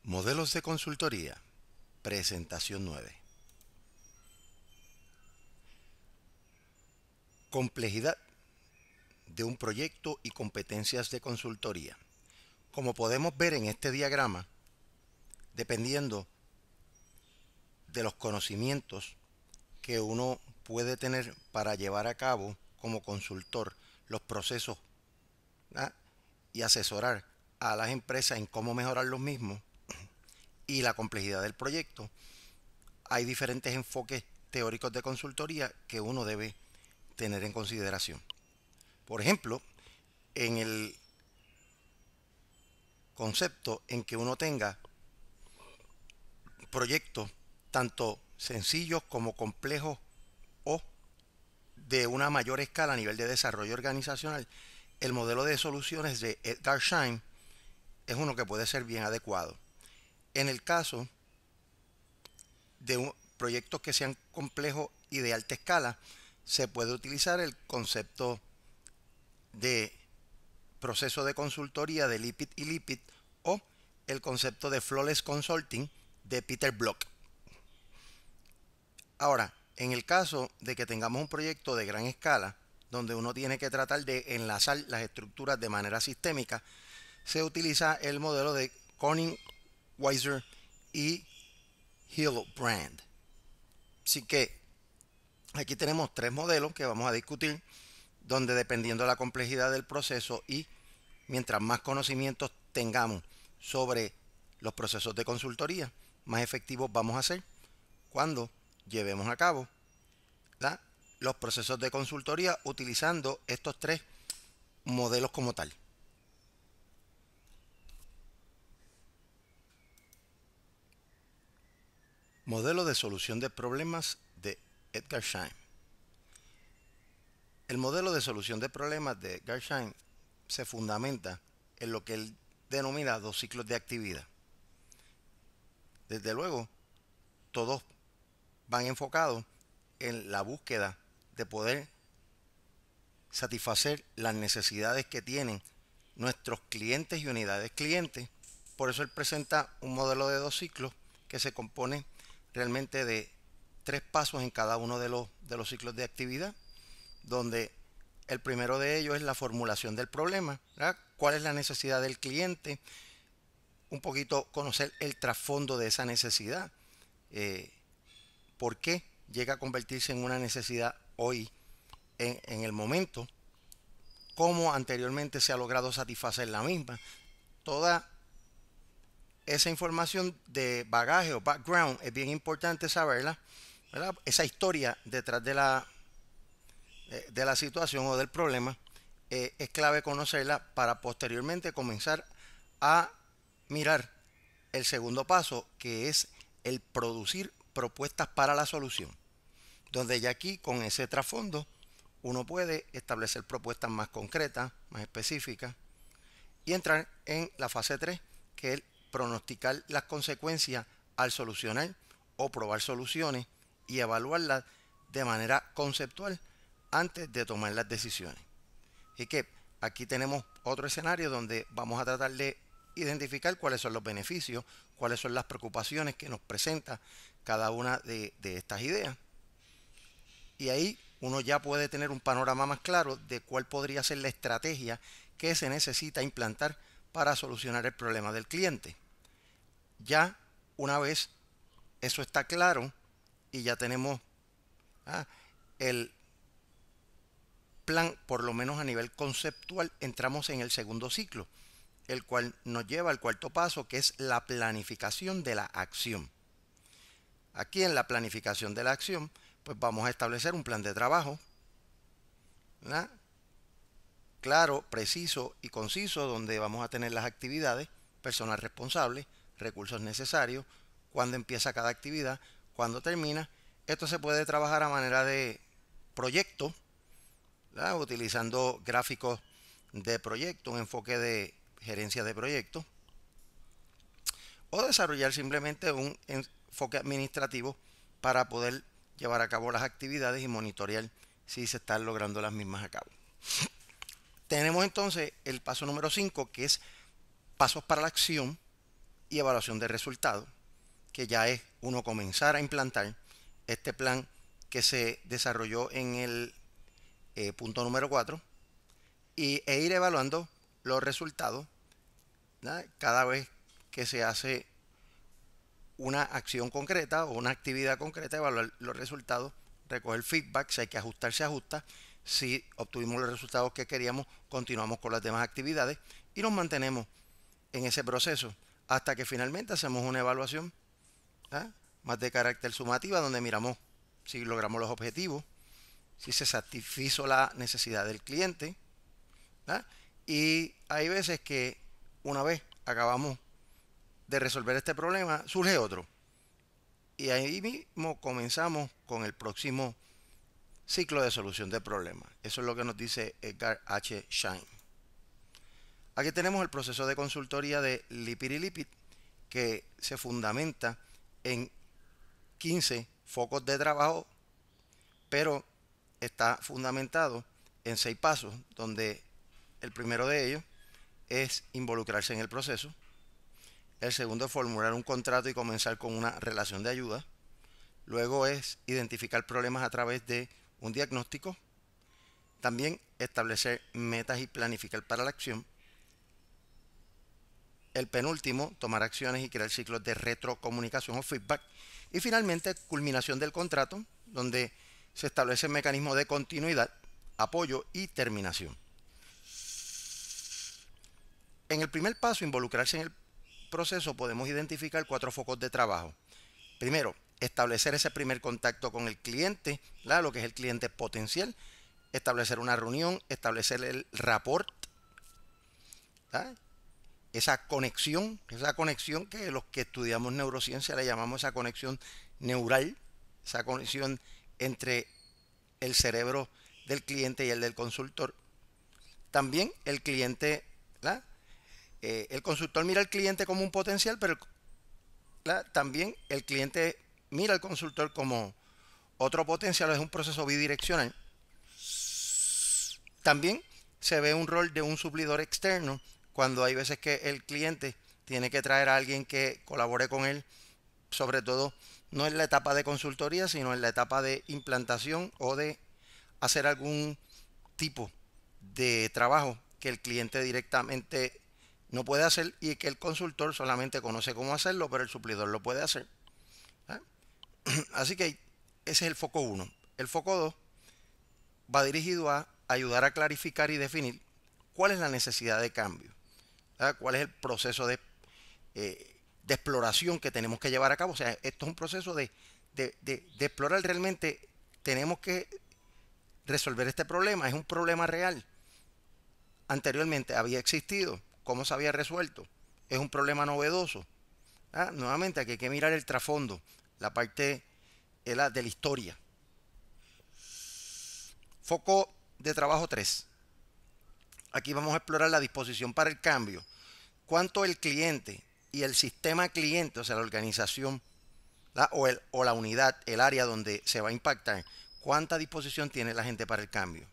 Modelos de consultoría, presentación 9. Complejidad de un proyecto y competencias de consultoría. Como podemos ver en este diagrama, dependiendo de los conocimientos que uno puede tener para llevar a cabo como consultor los procesos, ¿verdad?, y asesorar a las empresas en cómo mejorar los mismos y la complejidad del proyecto, hay diferentes enfoques teóricos de consultoría que uno debe tener en consideración. Por ejemplo, en el concepto en que uno tenga proyectos tanto sencillos como complejos o de una mayor escala a nivel de desarrollo organizacional, el modelo de soluciones de Edgar Schein es uno que puede ser bien adecuado. En el caso de proyectos que sean complejos y de alta escala, se puede utilizar el concepto de proceso de consultoría de Lippitt y Lippitt o el concepto de Flawless Consulting de Peter Block. Ahora, en el caso de que tengamos un proyecto de gran escala, donde uno tiene que tratar de enlazar las estructuras de manera sistémica, se utiliza el modelo de Corning, Weiser y Hillebrand. Así que aquí tenemos tres modelos que vamos a discutir, donde dependiendo de la complejidad del proceso y mientras más conocimientos tengamos sobre los procesos de consultoría, más efectivos vamos a ser cuando llevemos a cabo, ¿verdad?, los procesos de consultoría utilizando estos tres modelos como tal. Modelo de solución de problemas de Edgar Schein. El modelo de solución de problemas de Edgar Schein se fundamenta en lo que él denomina dos ciclos de actividad. Desde luego, todos van enfocados en la búsqueda de poder satisfacer las necesidades que tienen nuestros clientes y unidades clientes. Por eso él presenta un modelo de dos ciclos que se compone realmente de tres pasos en cada uno de los ciclos de actividad, donde el primero de ellos es la formulación del problema, ¿verdad?, cuál es la necesidad del cliente, un poquito conocer el trasfondo de esa necesidad, por qué llega a convertirse en una necesidad hoy en el momento, cómo anteriormente se ha logrado satisfacer la misma. Toda esa información de bagaje o background es bien importante saberla, ¿verdad?, esa historia detrás de la situación o del problema, es clave conocerla para posteriormente comenzar a mirar el segundo paso, que es el producir propuestas para la solución, donde ya aquí con ese trasfondo uno puede establecer propuestas más concretas, más específicas y entrar en la fase 3, que es pronosticar las consecuencias al solucionar o probar soluciones y evaluarlas de manera conceptual antes de tomar las decisiones. Así que aquí tenemos otro escenario donde vamos a tratar de identificar cuáles son los beneficios, cuáles son las preocupaciones que nos presenta cada una de estas ideas. Y ahí uno ya puede tener un panorama más claro de cuál podría ser la estrategia que se necesita implantar para solucionar el problema del cliente. Ya una vez eso está claro y ya tenemos el plan, por lo menos a nivel conceptual, entramos en el segundo ciclo, el cual nos lleva al cuarto paso, que es la planificación de la acción. Aquí en la planificación de la acción, pues vamos a establecer un plan de trabajo, ¿verdad?, claro, preciso y conciso, donde vamos a tener las actividades, personal responsable, recursos necesarios, cuándo empieza cada actividad, cuándo termina. Esto se puede trabajar a manera de proyecto, ¿verdad?, utilizando gráficos de proyecto, un enfoque de gerencia de proyectos, o desarrollar simplemente un enfoque administrativo para poder llevar a cabo las actividades y monitorear si se están logrando las mismas a cabo. Tenemos entonces el paso número 5, que es pasos para la acción, y evaluación de resultados, que ya es uno comenzar a implantar este plan que se desarrolló en el punto número 4 e ir evaluando los resultados, ¿verdad? Cada vez que se hace una acción concreta o una actividad concreta, evaluar los resultados, recoger feedback, si hay que ajustar, se ajusta. Si obtuvimos los resultados que queríamos, continuamos con las demás actividades y nos mantenemos en ese proceso hasta que finalmente hacemos una evaluación, ¿verdad?, más de carácter sumativa, donde miramos si logramos los objetivos, si se satisfizo la necesidad del cliente, ¿verdad? Y hay veces que una vez acabamos de resolver este problema, surge otro. Y ahí mismo comenzamos con el próximo ciclo de solución de problemas. Eso es lo que nos dice Edgar H. Schein. Aquí tenemos el proceso de consultoría de Lipid, que se fundamenta en 15 focos de trabajo, pero está fundamentado en 6 pasos, donde el primero de ellos es involucrarse en el proceso. El segundo es formular un contrato y comenzar con una relación de ayuda. Luego es identificar problemas a través de un diagnóstico. También establecer metas y planificar para la acción. El penúltimo, tomar acciones y crear ciclos de retrocomunicación o feedback. Y finalmente, culminación del contrato, donde se establece el mecanismo de continuidad, apoyo y terminación. En el primer paso, involucrarse en el proceso, podemos identificar 4 focos de trabajo. Primero, establecer ese primer contacto con el cliente, ¿verdad?, lo que es el cliente potencial. Establecer una reunión, establecer el rapport, ¿verdad?, esa conexión que los que estudiamos neurociencia le llamamos esa conexión neural, esa conexión entre el cerebro del cliente y el del consultor. También el cliente, ¿verdad?, el consultor mira al cliente como un potencial, pero también el cliente mira al consultor como otro potencial. Es un proceso bidireccional. También se ve un rol de un suplidor externo cuando hay veces que el cliente tiene que traer a alguien que colabore con él, sobre todo no en la etapa de consultoría, sino en la etapa de implantación o de hacer algún tipo de trabajo que el cliente directamente no puede hacer y que el consultor solamente conoce cómo hacerlo, pero el suplidor lo puede hacer. Así que ese es el foco 1. El foco 2 va dirigido a ayudar a clarificar y definir cuál es la necesidad de cambio, ¿verdad?, cuál es el proceso de exploración que tenemos que llevar a cabo. O sea, esto es un proceso de explorar realmente. Tenemos que resolver este problema. Es un problema real. Anteriormente había existido. ¿Cómo se había resuelto? Es un problema novedoso. Nuevamente aquí hay que mirar el trasfondo, la parte de la historia. Foco de trabajo 3. Aquí vamos a explorar la disposición para el cambio. Cuánto el cliente y el sistema cliente, o sea, la organización, o la unidad, el área donde se va a impactar, cuánta disposición tiene la gente para el cambio.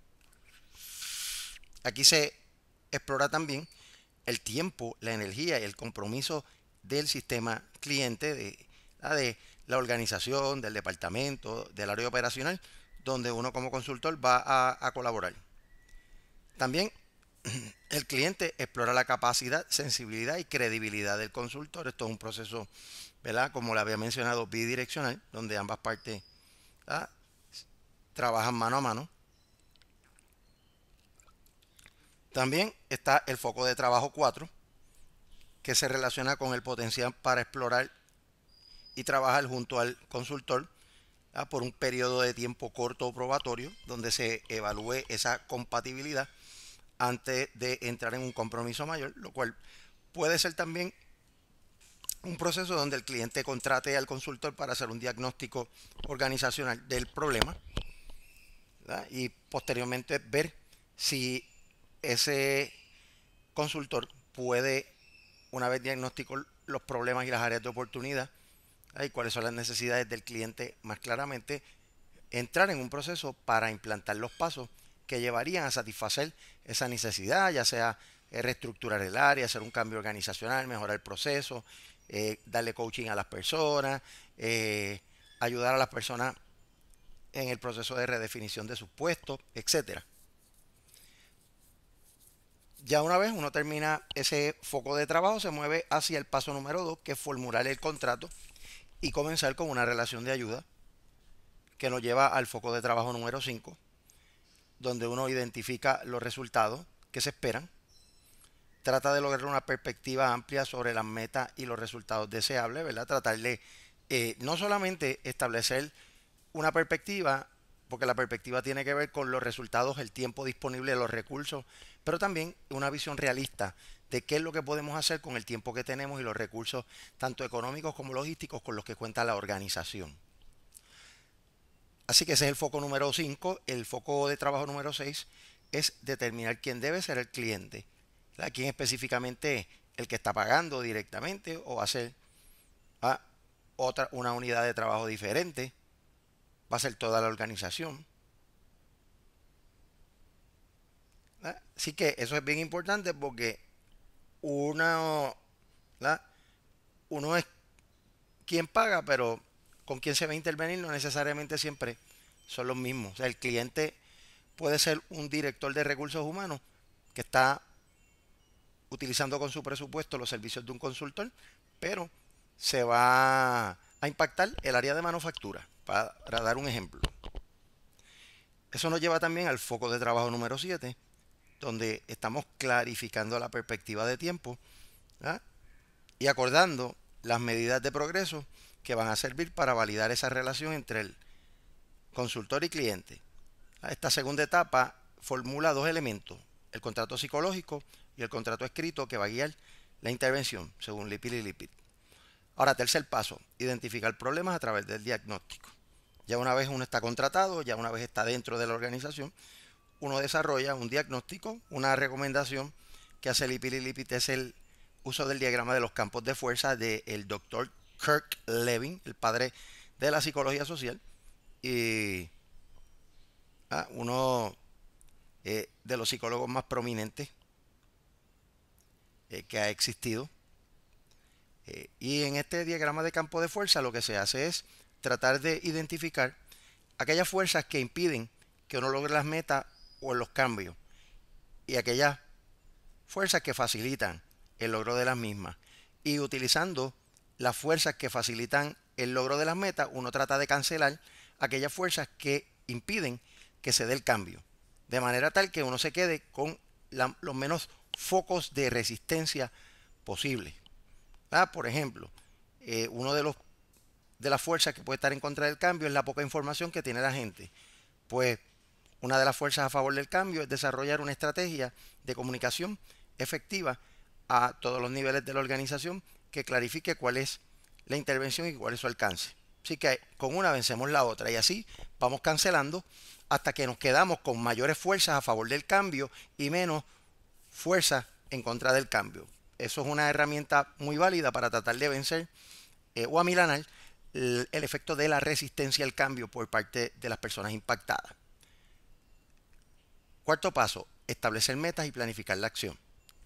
Aquí se explora también el tiempo, la energía y el compromiso del sistema cliente, de la organización, del departamento, del área operacional, donde uno como consultor va a colaborar. También el cliente explora la capacidad, sensibilidad y credibilidad del consultor. Esto es un proceso, ¿verdad?, como le había mencionado, bidireccional, donde ambas partes, ¿verdad?, trabajan mano a mano. También está el foco de trabajo 4, que se relaciona con el potencial para explorar y trabajar junto al consultor, ¿verdad?, por un periodo de tiempo corto o probatorio, donde se evalúe esa compatibilidad antes de entrar en un compromiso mayor, lo cual puede ser también un proceso donde el cliente contrate al consultor para hacer un diagnóstico organizacional del problema, ¿verdad?, y posteriormente ver si ese consultor puede, una vez diagnosticó los problemas y las áreas de oportunidad, ¿verdad?, y cuáles son las necesidades del cliente más claramente, entrar en un proceso para implantar los pasos que llevarían a satisfacer esa necesidad, ya sea reestructurar el área, hacer un cambio organizacional, mejorar el proceso, darle coaching a las personas, ayudar a las personas en el proceso de redefinición de sus puestos, etcétera. Ya una vez uno termina ese foco de trabajo, se mueve hacia el paso número 2, que es formular el contrato y comenzar con una relación de ayuda que nos lleva al foco de trabajo número 5, donde uno identifica los resultados que se esperan, trata de lograr una perspectiva amplia sobre las metas y los resultados deseables, ¿verdad? Tratar de no solamente establecer una perspectiva, porque la perspectiva tiene que ver con los resultados, el tiempo disponible, los recursos, pero también una visión realista de qué es lo que podemos hacer con el tiempo que tenemos y los recursos, tanto económicos como logísticos, con los que cuenta la organización. Así que ese es el foco número 5. El foco de trabajo número 6 es determinar quién debe ser el cliente. ¿Quién específicamente es el que está pagando directamente o va a ser una unidad de trabajo diferente? Va a ser toda la organización. Así que eso es bien importante porque uno es quien paga, pero con quien se va a intervenir no necesariamente siempre son los mismos. O sea, el cliente puede ser un director de recursos humanos que está utilizando con su presupuesto los servicios de un consultor, pero se va a impactar el área de manufactura, para dar un ejemplo. Eso nos lleva también al foco de trabajo número 7, donde estamos clarificando la perspectiva de tiempo, ¿verdad? Y acordando las medidas de progreso que van a servir para validar esa relación entre el consultor y cliente. Esta segunda etapa formula dos elementos, el contrato psicológico y el contrato escrito, que va a guiar la intervención, según Lippitt y Lippitt. Ahora, tercer paso, identificar problemas a través del diagnóstico. Ya una vez uno está contratado, ya una vez está dentro de la organización, uno desarrolla un diagnóstico, una recomendación que hace Lippitt y Lippitt, es el uso del diagrama de los campos de fuerza del doctor Kirk Levin, el padre de la psicología social, y uno de los psicólogos más prominentes que ha existido. Y en este diagrama de campo de fuerza lo que se hace es tratar de identificar aquellas fuerzas que impiden que uno logre las metas o los cambios, y aquellas fuerzas que facilitan el logro de las mismas. Y utilizando las fuerzas que facilitan el logro de las metas, uno trata de cancelar aquellas fuerzas que impiden que se dé el cambio, de manera tal que uno se quede con los menos focos de resistencia posible. Por ejemplo, uno de las fuerzas que puede estar en contra del cambio es la poca información que tiene la gente. Pues una de las fuerzas a favor del cambio es desarrollar una estrategia de comunicación efectiva a todos los niveles de la organización que clarifique cuál es la intervención y cuál es su alcance. Así que con una vencemos la otra y así vamos cancelando hasta que nos quedamos con mayores fuerzas a favor del cambio y menos fuerzas en contra del cambio. Eso es una herramienta muy válida para tratar de vencer o amilanar el efecto de la resistencia al cambio por parte de las personas impactadas. Cuarto paso, establecer metas y planificar la acción.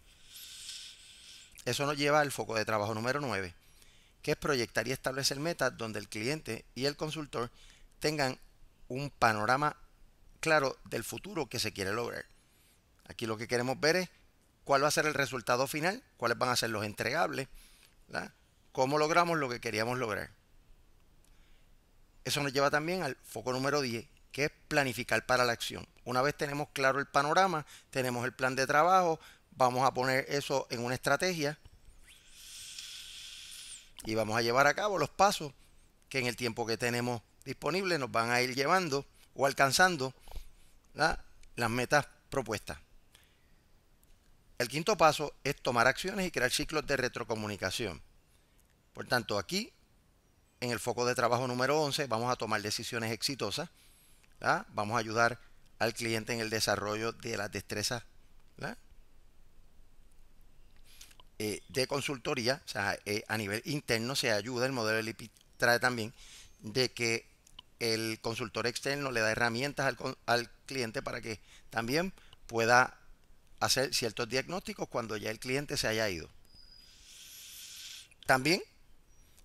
Eso nos lleva al foco de trabajo número 9, que es proyectar y establecer metas donde el cliente y el consultor tengan un panorama claro del futuro que se quiere lograr. Aquí lo que queremos ver es cuál va a ser el resultado final, cuáles van a ser los entregables, ¿verdad? Cómo logramos lo que queríamos lograr. Eso nos lleva también al foco número 10, que es planificar para la acción. Una vez tenemos claro el panorama, tenemos el plan de trabajo, vamos a poner eso en una estrategia y vamos a llevar a cabo los pasos que en el tiempo que tenemos disponible nos van a ir llevando o alcanzando las metas propuestas. El quinto paso es tomar acciones y crear ciclos de retrocomunicación. Por tanto, aquí en el foco de trabajo número 11 vamos a tomar decisiones exitosas, ¿verdad? Vamos a ayudar al cliente en el desarrollo de las destrezas, ¿verdad? De consultoría. O sea, a nivel interno se ayuda, el modelo de Lippitt trae también de que el consultor externo le da herramientas al cliente para que también pueda hacer ciertos diagnósticos cuando ya el cliente se haya ido. También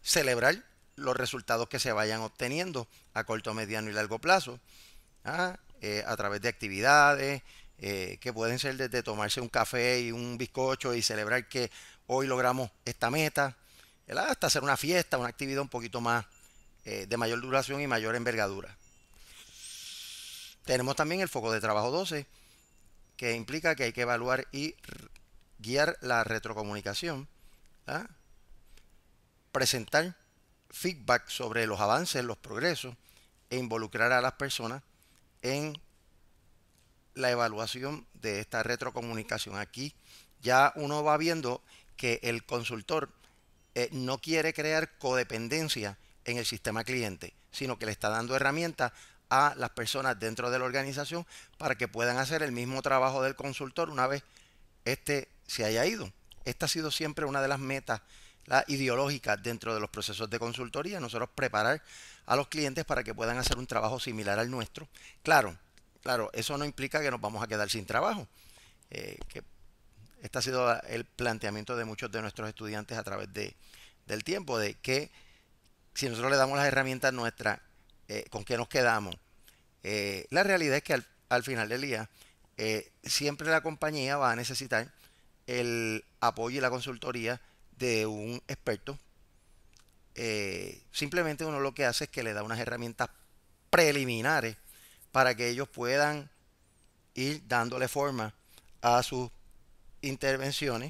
celebrar los resultados que se vayan obteniendo a corto, mediano y largo plazo, a través de actividades que pueden ser desde tomarse un café y un bizcocho y celebrar que hoy logramos esta meta, ¿verdad? Hasta hacer una fiesta, una actividad un poquito más de mayor duración y mayor envergadura. Tenemos también el foco de trabajo 12, que implica que hay que evaluar y guiar la retrocomunicación, ¿verdad? Presentar feedback sobre los avances, los progresos e involucrar a las personas en la evaluación de esta retrocomunicación. Aquí ya uno va viendo que el consultor no quiere crear codependencia en el sistema cliente, sino que le está dando herramientas a las personas dentro de la organización para que puedan hacer el mismo trabajo del consultor una vez este se haya ido. Esta ha sido siempre una de las metas ideológicas dentro de los procesos de consultoría, nosotros preparar a los clientes para que puedan hacer un trabajo similar al nuestro. Claro, eso no implica que nos vamos a quedar sin trabajo, que este ha sido el planteamiento de muchos de nuestros estudiantes a través del tiempo, de que si nosotros le damos las herramientas nuestras, ¿con qué nos quedamos? La realidad es que al final del día, siempre la compañía va a necesitar el apoyo y la consultoría de un experto. Simplemente uno lo que hace es que le da unas herramientas preliminares para que ellos puedan ir dándole forma a sus intervenciones,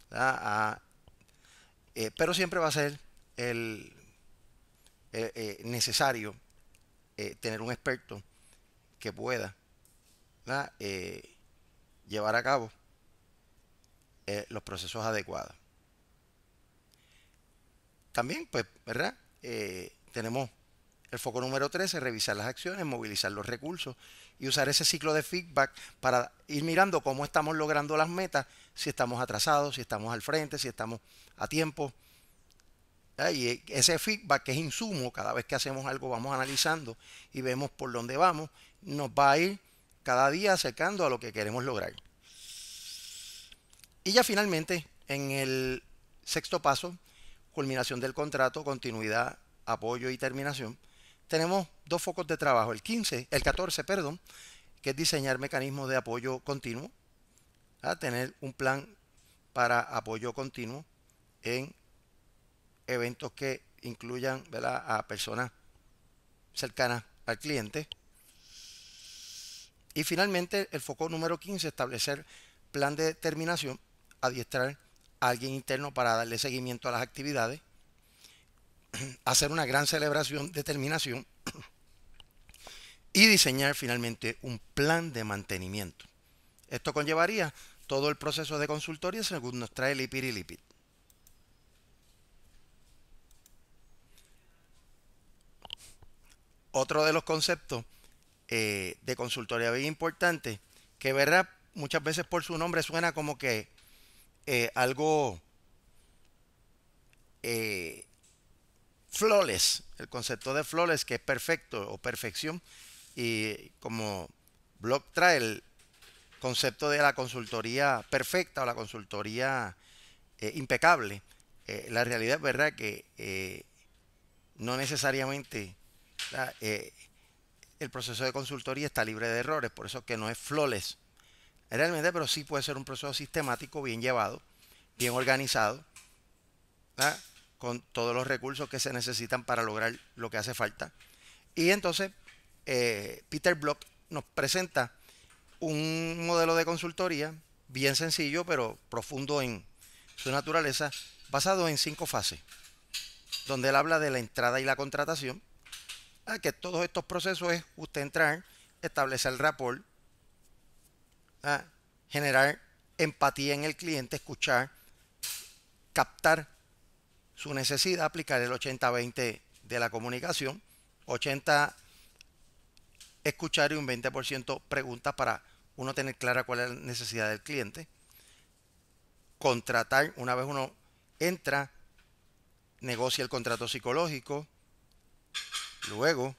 pero siempre va a ser necesario tener un experto que pueda llevar a cabo los procesos adecuados. También, pues, ¿verdad? Tenemos el foco número 13, revisar las acciones, movilizar los recursos y usar ese ciclo de feedback para ir mirando cómo estamos logrando las metas, si estamos atrasados, si estamos al frente, si estamos a tiempo. Y ese feedback, que es insumo, cada vez que hacemos algo vamos analizando y vemos por dónde vamos, nos va a ir cada día acercando a lo que queremos lograr. Y ya finalmente, en el sexto paso, culminación del contrato, continuidad, apoyo y terminación, tenemos dos focos de trabajo, el 14, perdón, que es diseñar mecanismos de apoyo continuo, tener un plan para apoyo continuo en eventos que incluyan, ¿verdad?, a personas cercanas al cliente. Y finalmente el foco número 15, establecer plan de terminación, adiestrar a alguien interno para darle seguimiento a las actividades, hacer una gran celebración de terminación y diseñar finalmente un plan de mantenimiento. Esto conllevaría todo el proceso de consultoría según nos trae Lipid y Lipid. Otro de los conceptos de consultoría bien importante, que verdad muchas veces por su nombre suena como que algo flawless, el concepto de flawless, que es perfecto o perfección, y como Block trae el concepto de la consultoría perfecta o la consultoría impecable. La realidad es verdad que no necesariamente el proceso de consultoría está libre de errores, por eso que no es flawless realmente, pero sí puede ser un proceso sistemático, bien llevado, bien organizado, con todos los recursos que se necesitan para lograr lo que hace falta. Y entonces Peter Block nos presenta un modelo de consultoría bien sencillo pero profundo en su naturaleza, basado en 5 fases, donde él habla de la entrada y la contratación, que todos estos procesos es usted entrar, establecer el rapport, generar empatía en el cliente, escuchar, captar su necesidad, aplicar el 80-20 de la comunicación, 80 escuchar y un 20% preguntas para uno tener clara cuál es la necesidad del cliente, contratar, una vez uno entra, negocia el contrato psicológico, luego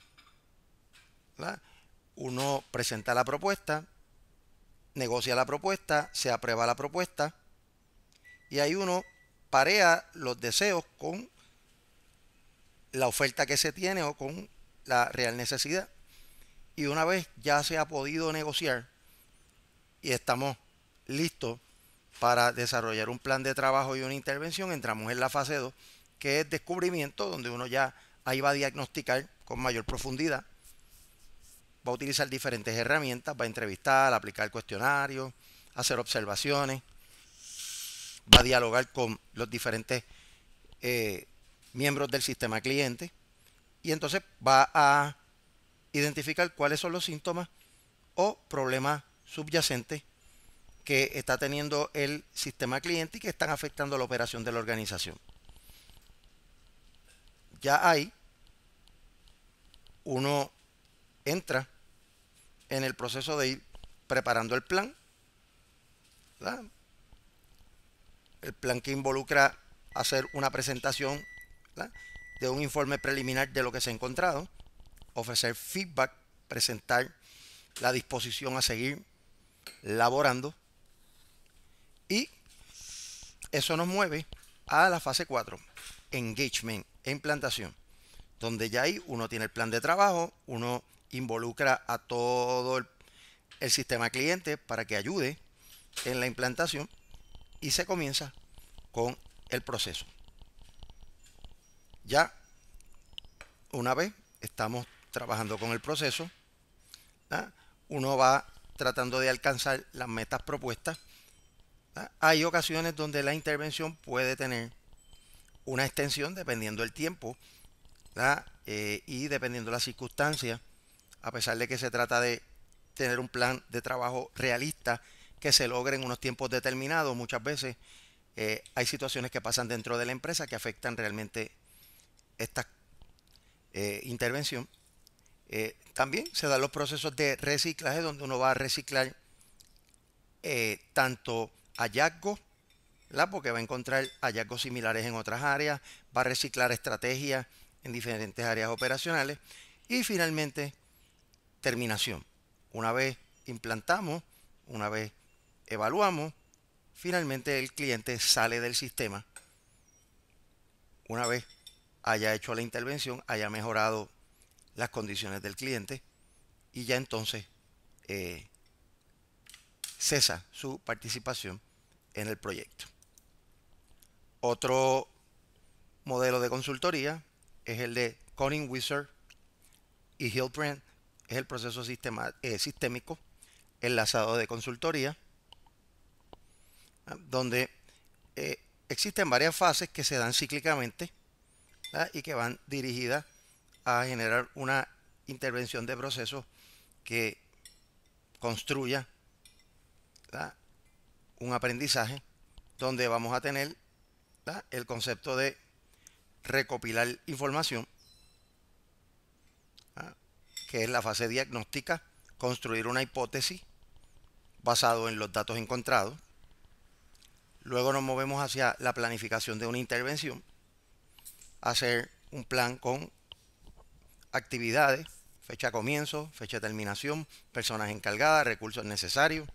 uno presenta la propuesta, negocia la propuesta, se aprueba la propuesta y ahí uno parea los deseos con la oferta que se tiene o con la real necesidad. Y una vez ya se ha podido negociar y estamos listos para desarrollar un plan de trabajo y una intervención, entramos en la fase 2, que es descubrimiento, donde uno ya ahí va a diagnosticar con mayor profundidad, va a utilizar diferentes herramientas, va a entrevistar, aplicar cuestionarios, hacer observaciones, va a dialogar con los diferentes miembros del sistema cliente y entonces va a identificar cuáles son los síntomas o problemas subyacentes que está teniendo el sistema cliente y que están afectando la operación de la organización. Ya ahí uno entra en el proceso de ir preparando el plan, ¿verdad? El plan que involucra hacer una presentación, ¿verdad?, de un informe preliminar de lo que se ha encontrado, ofrecer feedback, presentar la disposición a seguir laborando, y eso nos mueve a la fase 4, engagement, implantación, donde ya ahí uno tiene el plan de trabajo, uno involucra a todo el sistema cliente para que ayude en la implantación y se comienza con el proceso. Ya una vez estamos trabajando con el proceso, ¿verdad?, uno va tratando de alcanzar las metas propuestas. ¿Verdad? Hay ocasiones donde la intervención puede tener una extensión dependiendo del tiempo, ¿verdad?, y dependiendo de las circunstancias, a pesar de que se trata de tener un plan de trabajo realista que se logre en unos tiempos determinados. Muchas veces hay situaciones que pasan dentro de la empresa que afectan realmente esta intervención. También se dan los procesos de reciclaje, donde uno va a reciclar tanto hallazgos, ¿verdad?, porque va a encontrar hallazgos similares en otras áreas, va a reciclar estrategias en diferentes áreas operacionales y finalmente terminación. Una vez implantamos, una vez evaluamos, finalmente el cliente sale del sistema. Una vez haya hecho la intervención, haya mejorado las condiciones del cliente y ya entonces cesa su participación en el proyecto. Otro modelo de consultoría es el de Cunning Wizard y Hillbrand. Es el proceso sistémico enlazado de consultoría, donde existen varias fases que se dan cíclicamente, ¿verdad?, y que van dirigidas a generar una intervención de proceso que construya, ¿verdad?, un aprendizaje donde vamos a tener, ¿verdad?, el concepto de recopilar información, ¿verdad?, que es la fase diagnóstica, construir una hipótesis basado en los datos encontrados. Luego nos movemos hacia la planificación de una intervención, hacer un plan con actividades, fecha de comienzo, fecha de terminación, personas encargadas, recursos necesarios,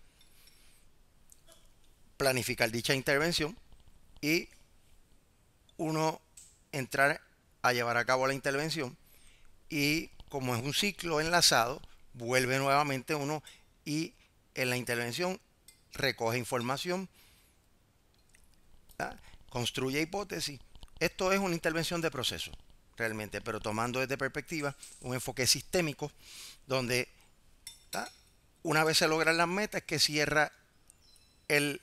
planificar dicha intervención y uno entrar a llevar a cabo la intervención, y como es un ciclo enlazado, vuelve nuevamente uno y en la intervención recoge información, ¿verdad?, construye hipótesis. Esto es una intervención de proceso realmente, pero tomando desde perspectiva un enfoque sistémico, donde, ¿verdad?, una vez se logran las metas, que cierra el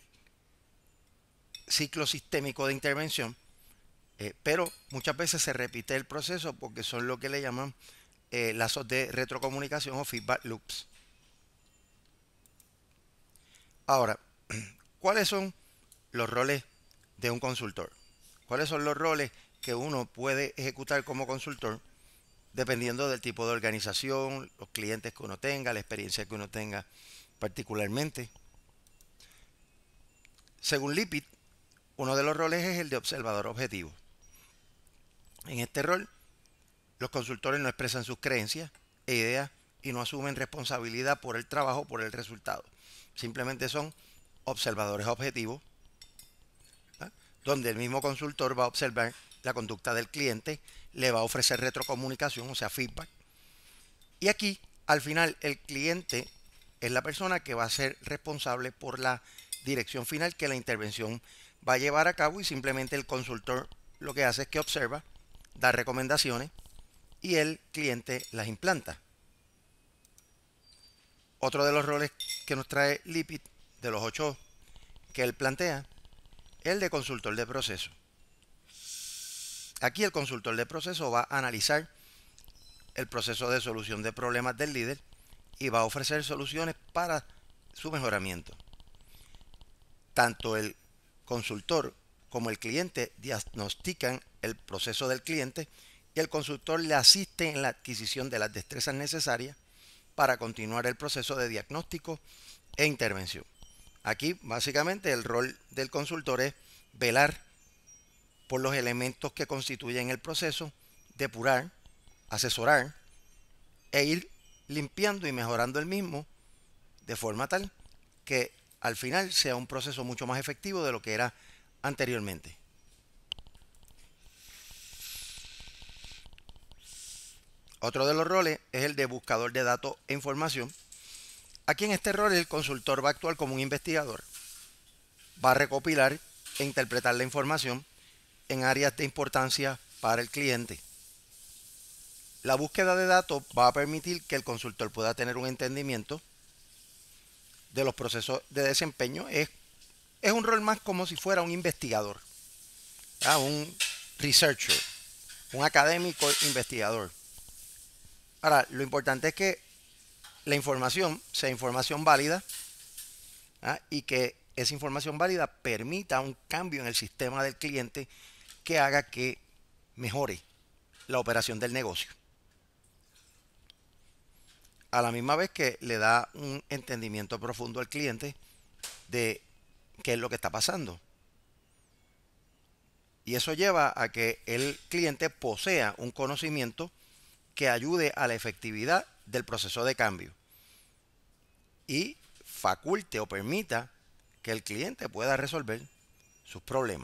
ciclo sistémico de intervención, pero muchas veces se repite el proceso porque son lo que le llaman lazos de retrocomunicación o feedback loops. Ahora, ¿cuáles son los roles de un consultor? ¿Cuáles son los roles que uno puede ejecutar como consultor dependiendo del tipo de organización, los clientes que uno tenga, la experiencia que uno tenga particularmente? Según Lippitt, uno de los roles es el de observador objetivo. En este rol, los consultores no expresan sus creencias e ideas y no asumen responsabilidad por el trabajo, por el resultado. Simplemente son observadores objetivos, ¿verdad?, donde el mismo consultor va a observar la conducta del cliente, le va a ofrecer retrocomunicación, o sea, feedback. Y aquí, al final, el cliente es la persona que va a ser responsable por la dirección final que la intervención va a llevar a cabo, y simplemente el consultor lo que hace es que observa, da recomendaciones y el cliente las implanta. Otro de los roles que nos trae Lippitt, de los 8 que él plantea, es el de consultor de proceso. Aquí el consultor de proceso va a analizar el proceso de solución de problemas del líder y va a ofrecer soluciones para su mejoramiento. Tanto el consultor como el cliente diagnostican el proceso del cliente y el consultor le asiste en la adquisición de las destrezas necesarias para continuar el proceso de diagnóstico e intervención. Aquí básicamente el rol del consultor es velar por los elementos que constituyen el proceso, depurar, asesorar e ir limpiando y mejorando el mismo de forma tal que al final sea un proceso mucho más efectivo de lo que era anteriormente. Otro de los roles es el de buscador de datos e información. Aquí en este rol el consultor va a actuar como un investigador, va a recopilar e interpretar la información en áreas de importancia para el cliente. La búsqueda de datos va a permitir que el consultor pueda tener un entendimiento de los procesos de desempeño. Es un rol más como si fuera un investigador, un researcher, un académico investigador. Ahora, lo importante es que la información sea información válida, y que esa información válida permita un cambio en el sistema del cliente que haga que mejore la operación del negocio, a la misma vez que le da un entendimiento profundo al cliente de qué es lo que está pasando. Y eso lleva a que el cliente posea un conocimiento que ayude a la efectividad del proceso de cambio y faculte o permita que el cliente pueda resolver sus problemas.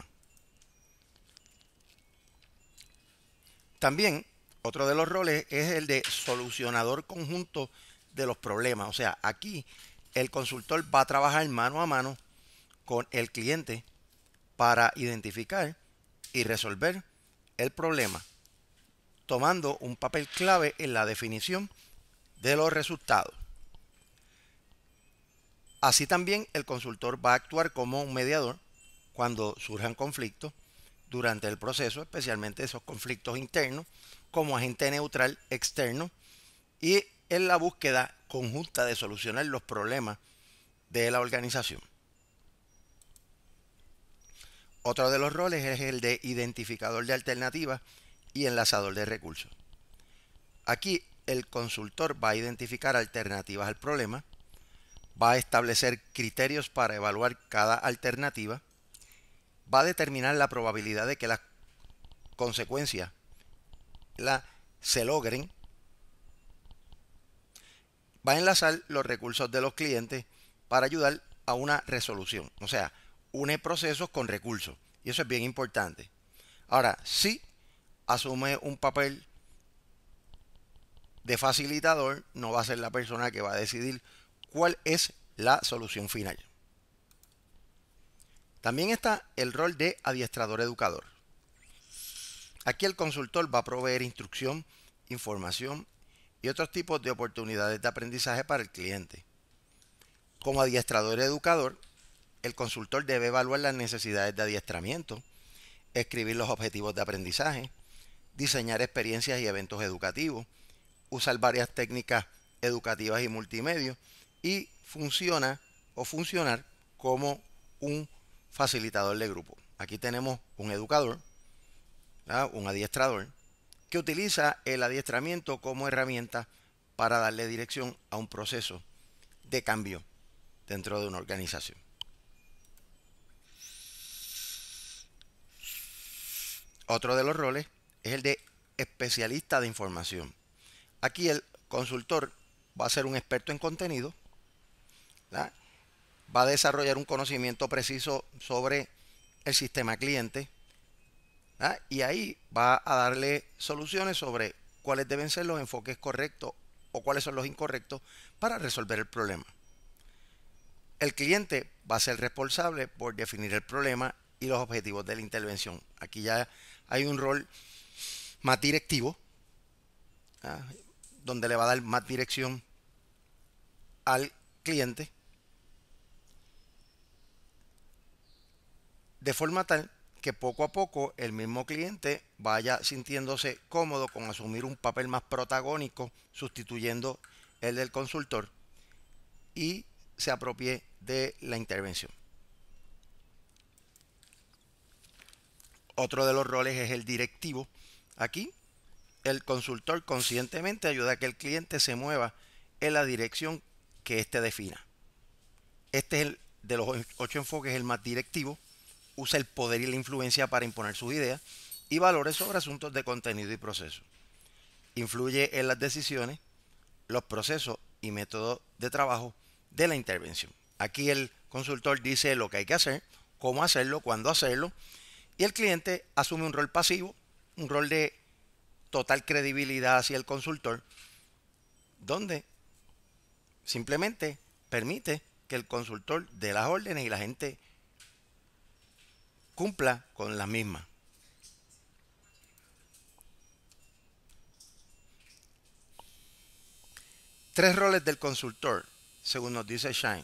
También otro de los roles es el de solucionador conjunto de los problemas. O sea, aquí el consultor va a trabajar mano a mano con el cliente para identificar y resolver el problema, tomando un papel clave en la definición de los resultados. Así también el consultor va a actuar como un mediador cuando surjan conflictos durante el proceso, especialmente esos conflictos internos, como agente neutral externo y en la búsqueda conjunta de solucionar los problemas de la organización. Otro de los roles es el de identificador de alternativas y enlazador de recursos. Aquí el consultor va a identificar alternativas al problema, va a establecer criterios para evaluar cada alternativa, va a determinar la probabilidad de que las consecuencias se logren, va a enlazar los recursos de los clientes para ayudar a una resolución. O sea, une procesos con recursos. Y eso es bien importante. Ahora, sí asume un papel de facilitador, no va a ser la persona que va a decidir cuál es la solución final. También está el rol de adiestrador educador. Aquí el consultor va a proveer instrucción, información y otros tipos de oportunidades de aprendizaje para el cliente. Como adiestrador educador, el consultor debe evaluar las necesidades de adiestramiento, escribir los objetivos de aprendizaje, diseñar experiencias y eventos educativos, usar varias técnicas educativas y multimedia y funcionar como un facilitador de grupo. Aquí tenemos un educador, un adiestrador, que utiliza el adiestramiento como herramienta para darle dirección a un proceso de cambio dentro de una organización. Otro de los roles es el de especialista de información. Aquí el consultor va a ser un experto en contenido, ¿verdad? Va a desarrollar un conocimiento preciso sobre el sistema cliente, ¿verdad? Y ahí va a darle soluciones sobre cuáles deben ser los enfoques correctos o cuáles son los incorrectos para resolver el problema. El cliente va a ser responsable por definir el problema y los objetivos de la intervención. Aquí ya hay un rol más directivo, ¿ah? Donde le va a dar más dirección al cliente, de forma tal que poco a poco el mismo cliente vaya sintiéndose cómodo con asumir un papel más protagónico, sustituyendo el del consultor, y se apropie de la intervención. Otro de los roles es el directivo. Aquí el consultor conscientemente ayuda a que el cliente se mueva en la dirección que éste defina. Este es el de los 8 enfoques, el más directivo. Usa el poder y la influencia para imponer sus ideas y valores sobre asuntos de contenido y proceso. Influye en las decisiones, los procesos y métodos de trabajo de la intervención. Aquí el consultor dice lo que hay que hacer, cómo hacerlo, cuándo hacerlo, y el cliente asume un rol pasivo, un rol de total credibilidad hacia el consultor, donde simplemente permite que el consultor dé las órdenes y la gente cumpla con las mismas. Tres roles del consultor, según nos dice Shine.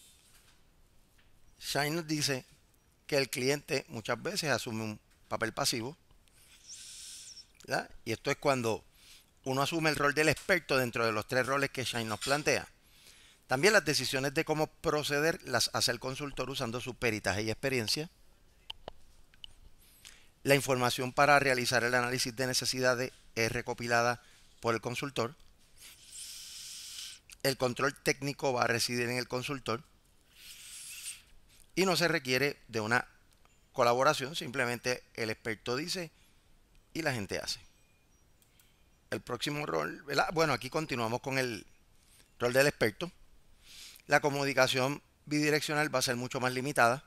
Shine nos dice que el cliente muchas veces asume un papel pasivo, ¿verdad? Y esto es cuando uno asume el rol del experto dentro de los tres roles que Shine nos plantea. También las decisiones de cómo proceder las hace el consultor usando su peritaje y experiencia. La información para realizar el análisis de necesidades es recopilada por el consultor. El control técnico va a residir en el consultor y no se requiere de una colaboración, simplemente el experto dice y la gente hace. El próximo rol, ¿verdad? Bueno, aquí continuamos con el rol del experto. La comunicación bidireccional va a ser mucho más limitada.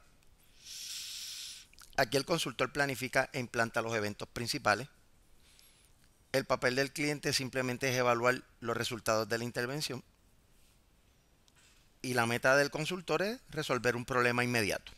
Aquí el consultor planifica e implanta los eventos principales. El papel del cliente simplemente es evaluar los resultados de la intervención. Y la meta del consultor es resolver un problema inmediato.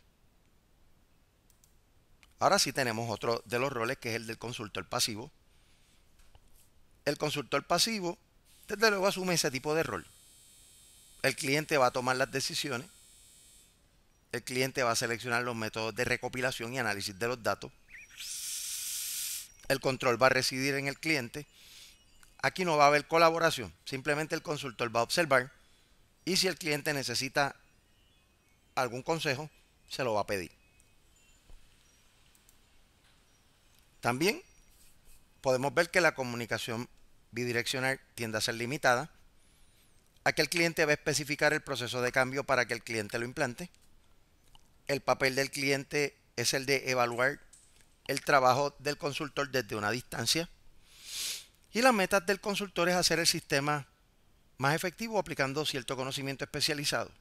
Ahora sí tenemos otro de los roles, que es el del consultor pasivo. El consultor pasivo, desde luego, asume ese tipo de rol. El cliente va a tomar las decisiones. El cliente va a seleccionar los métodos de recopilación y análisis de los datos. El control va a residir en el cliente. Aquí no va a haber colaboración. Simplemente el consultor va a observar. Y si el cliente necesita algún consejo, se lo va a pedir. También podemos ver que la comunicación bidireccional tiende a ser limitada. Aquí el cliente va a especificar el proceso de cambio para que el cliente lo implante. El papel del cliente es el de evaluar el trabajo del consultor desde una distancia. Y las metas del consultor es hacer el sistema más efectivo aplicando cierto conocimiento especializado.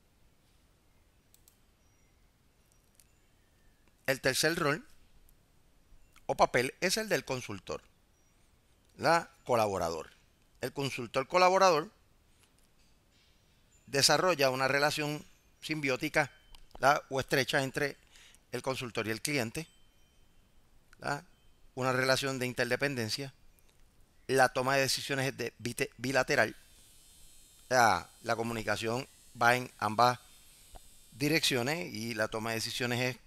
El tercer rol o papel es el del consultor, colaborador. El consultor colaborador desarrolla una relación simbiótica o estrecha entre el consultor y el cliente, una relación de interdependencia. La toma de decisiones es bilateral. La comunicación va en ambas direcciones y la toma de decisiones es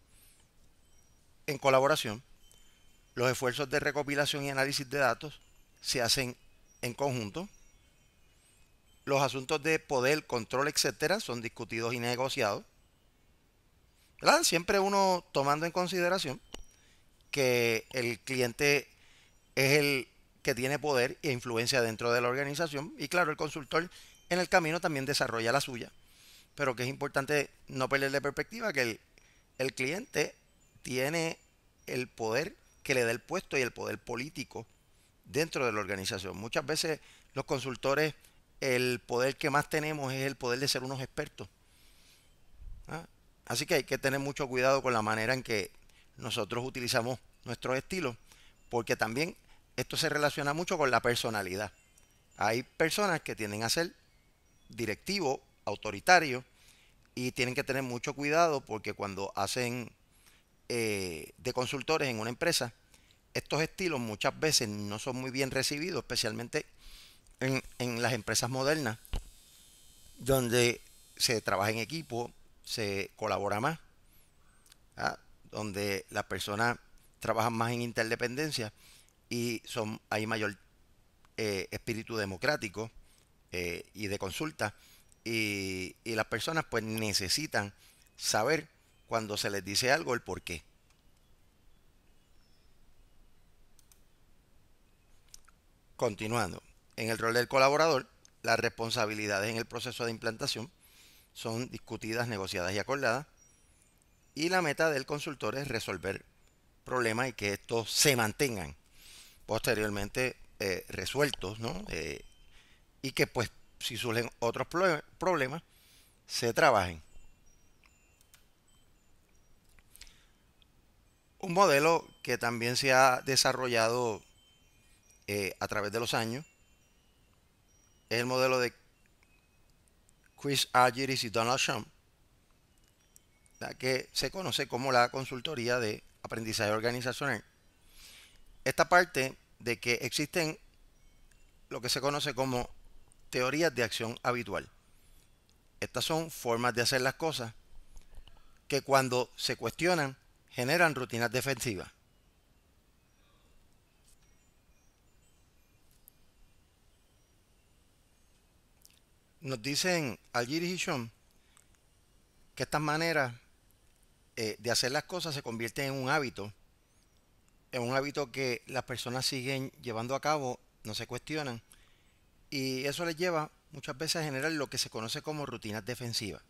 en colaboración. Los esfuerzos de recopilación y análisis de datos se hacen en conjunto. Los asuntos de poder, control, etcétera, son discutidos y negociados, ¿verdad? Siempre uno tomando en consideración que el cliente es el que tiene poder e influencia dentro de la organización, y claro, el consultor en el camino también desarrolla la suya, pero que es importante no perder de perspectiva que el cliente tiene el poder que le da el puesto y el poder político dentro de la organización. Muchas veces los consultores, el poder que más tenemos es el poder de ser unos expertos. Así que hay que tener mucho cuidado con la manera en que nosotros utilizamos nuestros estilos, porque también esto se relaciona mucho con la personalidad. Hay personas que tienden a ser directivos, autoritarios, y tienen que tener mucho cuidado porque cuando hacen de consultores en una empresa, estos estilos muchas veces no son muy bien recibidos, especialmente en las empresas modernas, donde se trabaja en equipo, se colabora más, ¿ah? Donde las personas trabajan más en interdependencia y hay mayor espíritu democrático y de consulta, y las personas pues necesitan saber cuando se les dice algo el por qué. Continuando, en el rol del colaborador, las responsabilidades en el proceso de implantación son discutidas, negociadas y acordadas, y la meta del consultor es resolver problemas y que estos se mantengan posteriormente resueltos, ¿no? Y que pues si surgen otros problemas se trabajen. Un modelo que también se ha desarrollado a través de los años es el modelo de Chris Argyris y Donald Trump, la que se conoce como la consultoría de aprendizaje organizacional. Esta parte de que existen lo que se conoce como teorías de acción habitual. Estas son formas de hacer las cosas que cuando se cuestionan generan rutinas defensivas. Nos dicen Argyris y Trump que estas maneras de hacer las cosas se convierten en un hábito que las personas siguen llevando a cabo, no se cuestionan, y eso les lleva muchas veces a generar lo que se conoce como rutinas defensivas,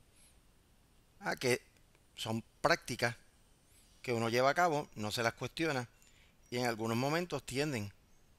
que son prácticas que uno lleva a cabo, no se las cuestiona, y en algunos momentos tienden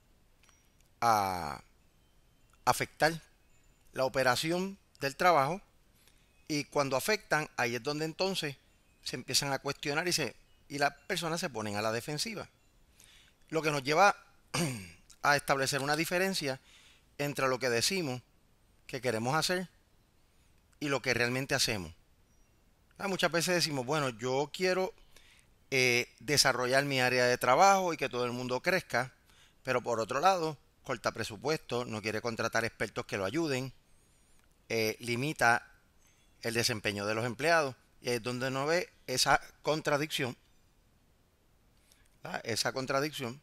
a afectar la operación del trabajo, y cuando afectan, ahí es donde entonces se empiezan a cuestionar y las personas se ponen a la defensiva. Lo que nos lleva a establecer una diferencia entre lo que decimos que queremos hacer y lo que realmente hacemos. Muchas veces decimos, bueno, yo quiero desarrollar mi área de trabajo y que todo el mundo crezca, pero por otro lado, corta presupuesto, no quiere contratar expertos que lo ayuden, limita el desempeño de los empleados, y ahí es donde no ve esa contradicción, ¿verdad? Esa contradicción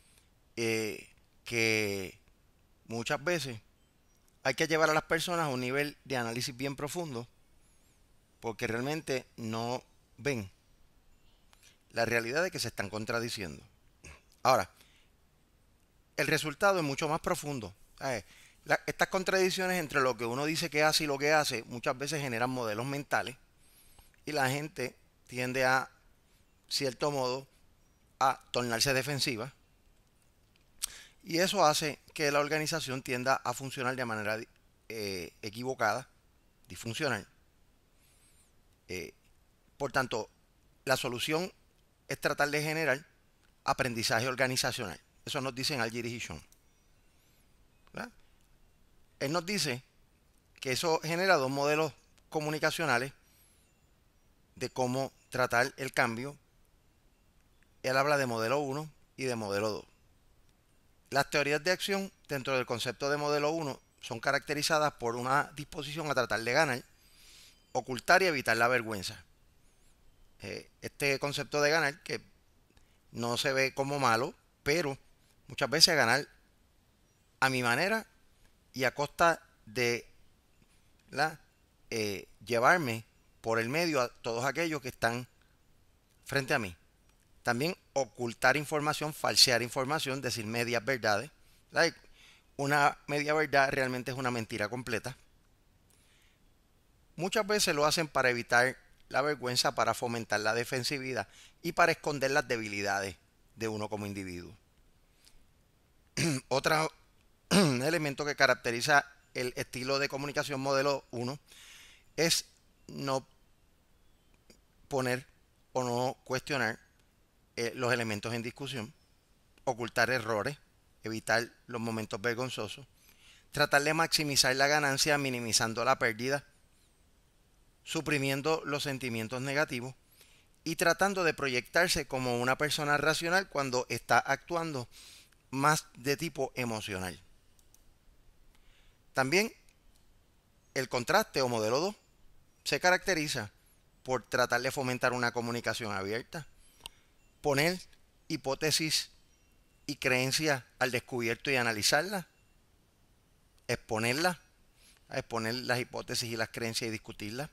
que muchas veces hay que llevar a las personas a un nivel de análisis bien profundo porque realmente no ven la realidad de que se están contradiciendo. Ahora, el resultado es mucho más profundo. Estas contradicciones entre lo que uno dice que hace y lo que hace muchas veces generan modelos mentales y la gente tiende a, cierto modo, a tornarse defensiva, y eso hace que la organización tienda a funcionar de manera equivocada, disfuncional. Por tanto, la solución es tratar de generar aprendizaje organizacional. Eso nos dicen Argyris y Trump. Él nos dice que eso genera dos modelos comunicacionales de cómo tratar el cambio. Él habla de modelo 1 y de modelo 2. Las teorías de acción dentro del concepto de modelo 1 son caracterizadas por una disposición a tratar de ganar, ocultar y evitar la vergüenza. Este concepto de ganar, que no se ve como malo, pero muchas veces ganar a mi manera y a costa de llevarme por el medio a todos aquellos que están frente a mí. También ocultar información, falsear información, decir medias verdades. Una media verdad realmente es una mentira completa. Muchas veces lo hacen para evitar la vergüenza, para fomentar la defensividad y para esconder las debilidades de uno como individuo. Otro elemento que caracteriza el estilo de comunicación modelo 1 es no poner o no cuestionar los elementos en discusión, ocultar errores, evitar los momentos vergonzosos, tratar de maximizar la ganancia minimizando la pérdida, suprimiendo los sentimientos negativos y tratando de proyectarse como una persona racional cuando está actuando más de tipo emocional. También el contraste o modelo 2 se caracteriza por tratar de fomentar una comunicación abierta, poner hipótesis y creencias al descubierto y analizarlas, exponerlas, a exponer las hipótesis y las creencias y discutirlas,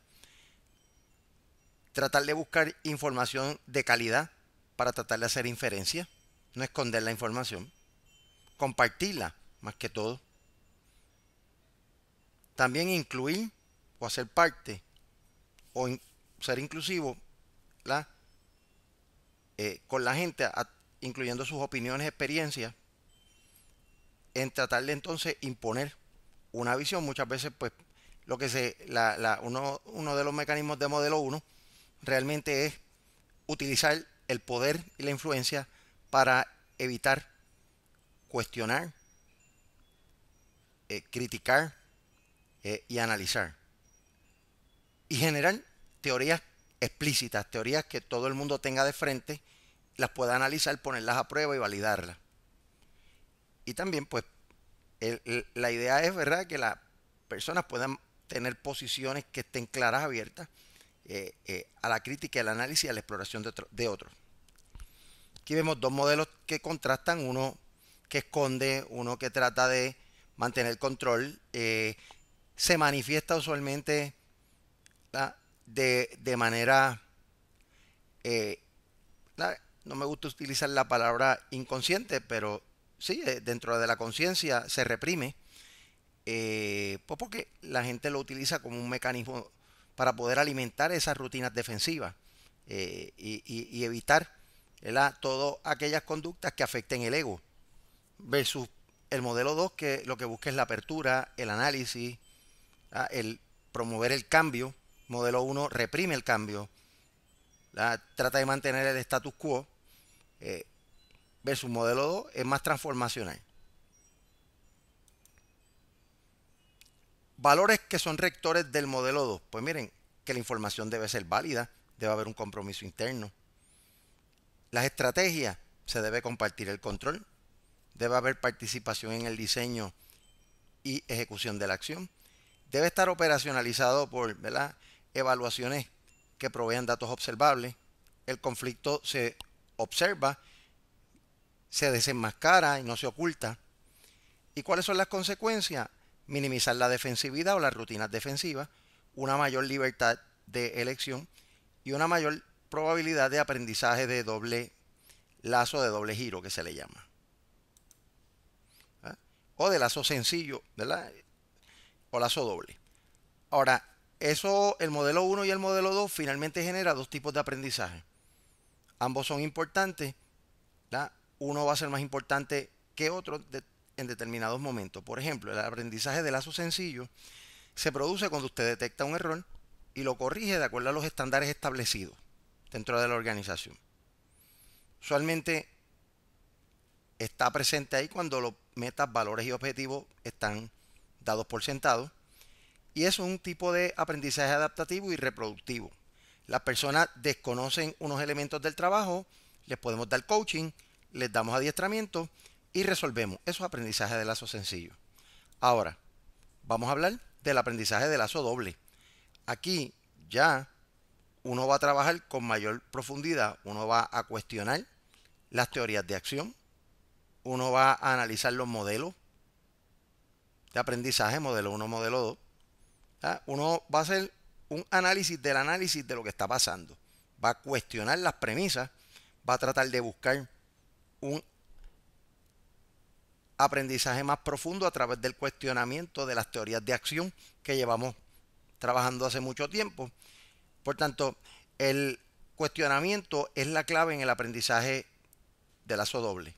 tratar de buscar información de calidad para tratar de hacer inferencias, no esconder la información, compartirla más que todo. También incluir o hacer parte o ser inclusivo con la gente, incluyendo sus opiniones, experiencias, en tratar de entonces imponer una visión. Muchas veces, pues, lo que uno de los mecanismos de modelo 1 realmente es utilizar el poder y la influencia para evitar cuestionar, criticar y analizar. Y generar teorías explícitas, teorías que todo el mundo tenga de frente, las pueda analizar, ponerlas a prueba y validarlas. Y también, pues, la idea es, ¿verdad?, que las personas puedan tener posiciones que estén claras, abiertas a la crítica, al análisis y a la exploración de otros. Aquí vemos dos modelos que contrastan, uno que esconde, uno que trata de mantener control. Se manifiesta usualmente de manera, no me gusta utilizar la palabra inconsciente, pero sí, dentro de la conciencia se reprime, pues porque la gente lo utiliza como un mecanismo para poder alimentar esas rutinas defensivas y evitar, ¿verdad?, todas aquellas conductas que afecten el ego, versus el modelo 2, que lo que busca es la apertura, el análisis, el promover el cambio. Modelo 1 reprime el cambio, trata de mantener el status quo, versus modelo 2 es más transformacional. Valores que son rectores del modelo 2. Pues miren, que la información debe ser válida, debe haber un compromiso interno. Las estrategias, se debe compartir el control, debe haber participación en el diseño y ejecución de la acción. Debe estar operacionalizado por, ¿verdad?, evaluaciones que provean datos observables. El conflicto se observa, se desenmascara y no se oculta. ¿Y cuáles son las consecuencias? Minimizar la defensividad o las rutinas defensivas, una mayor libertad de elección y una mayor probabilidad de aprendizaje de doble lazo, de doble giro, que se le llama, o de lazo sencillo, ¿verdad?, o lazo doble. Ahora, el modelo 1 y el modelo 2 finalmente genera dos tipos de aprendizaje. Ambos son importantes, ¿verdad? Uno va a ser más importante que otro en determinados momentos. Por ejemplo, el aprendizaje de lazo sencillo se produce cuando usted detecta un error y lo corrige de acuerdo a los estándares establecidos dentro de la organización. Usualmente está presente ahí cuando los metas, valores y objetivos están dados por sentado. Y eso es un tipo de aprendizaje adaptativo y reproductivo. Las personas desconocen unos elementos del trabajo, les podemos dar coaching, les damos adiestramiento y resolvemos. Eso es aprendizaje de lazo sencillo. Ahora, vamos a hablar del aprendizaje de lazo doble. Aquí ya uno va a trabajar con mayor profundidad, uno va a cuestionar las teorías de acción, uno va a analizar los modelos de aprendizaje, modelo 1, modelo 2. Uno va a hacer un análisis de lo que está pasando, va a cuestionar las premisas, va a tratar de buscar un aprendizaje más profundo a través del cuestionamiento de las teorías de acción que llevamos trabajando hace mucho tiempo. Por tanto, el cuestionamiento es la clave en el aprendizaje de lazo doble.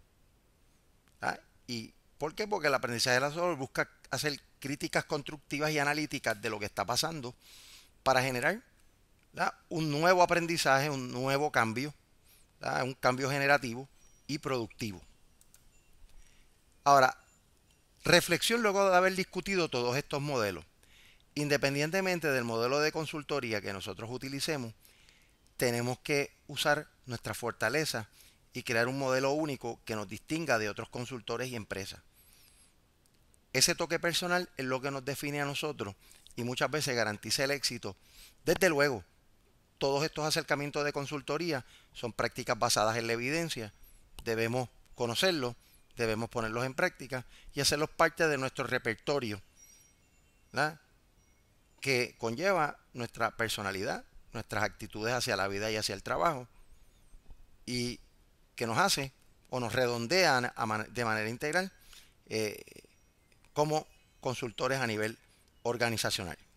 ¿Y por qué? Porque el aprendizaje de lazo doble busca hacer críticas constructivas y analíticas de lo que está pasando para generar un nuevo aprendizaje, un nuevo cambio, ¿verdad? Un cambio generativo y productivo. Ahora, reflexión luego de haber discutido todos estos modelos. Independientemente del modelo de consultoría que nosotros utilicemos, tenemos que usar nuestra fortaleza y crear un modelo único que nos distinga de otros consultores y empresas. Ese toque personal es lo que nos define a nosotros y muchas veces garantiza el éxito. Desde luego, todos estos acercamientos de consultoría son prácticas basadas en la evidencia. Debemos conocerlos, debemos ponerlos en práctica y hacerlos parte de nuestro repertorio, ¿verdad? Que conlleva nuestra personalidad, nuestras actitudes hacia la vida y hacia el trabajo, y que nos hace o nos redondea de manera integral como consultores a nivel organizacional.